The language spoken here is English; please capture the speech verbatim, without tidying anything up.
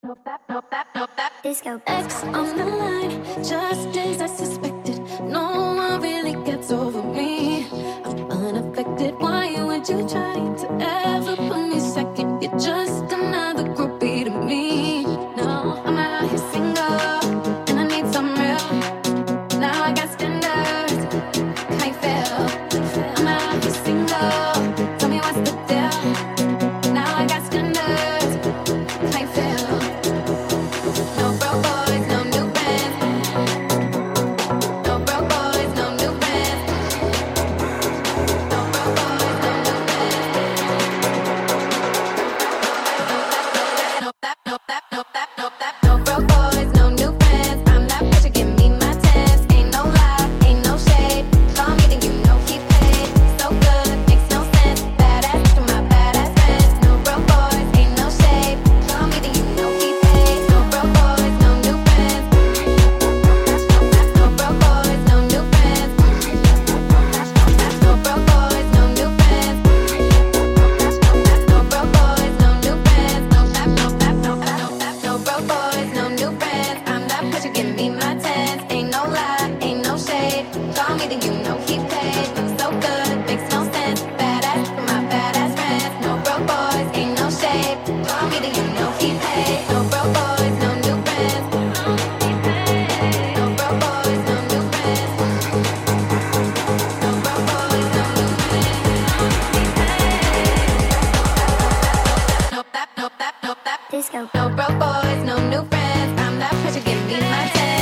Disco X on the line, just as I suspected. No one really gets over me. I'm unaffected. Why would you try to ever put me second? You're just another groupie to me. No, I'm out here single, and I need some real. Now I got standards, can't fail. I'm out here single. Tell me what's the deal? Now I got standards, can't fail. No broke boys, no new bands. No broke boys, no new bands. No broke boys, no new bands. No that, no that, no that, no that. No broke boys, no new bands. I'm that bitch, you give me my tens. Ain't no lie, ain't no shade. Call me, then you know he paid. So good, makes no sense. Badass to my badass friends. No broke boys, ain't no shade. Call me, then you know he paid. No broke boys, no new bands. No broke boys, no new bands. No broke boys, no new bands. No broke boys, no new bands. No that, no that, no that, no that. No broke boys, no new bands. I'm that bitch, you give me my tens. Ain't no lie, ain't no shade. Call me, then you know he paid. So good, makes no sense. Badass for my badass friends. No broke boys, ain't no shade. Call me, then you know he paid. No broke boys, no new bands. No broke boys, no new bands. No broke boys, no new bands. No that, no that, no that. Disco. No broke boys, no new friends. I'm that bitch, you give me my tens.